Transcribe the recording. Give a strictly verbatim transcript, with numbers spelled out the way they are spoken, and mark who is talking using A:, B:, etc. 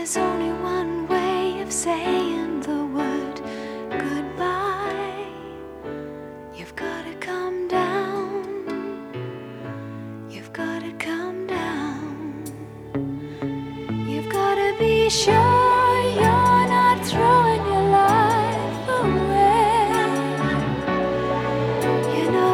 A: There's only one way of saying the word goodbye. You've gotta come down. You've gotta come down. You've gotta be sure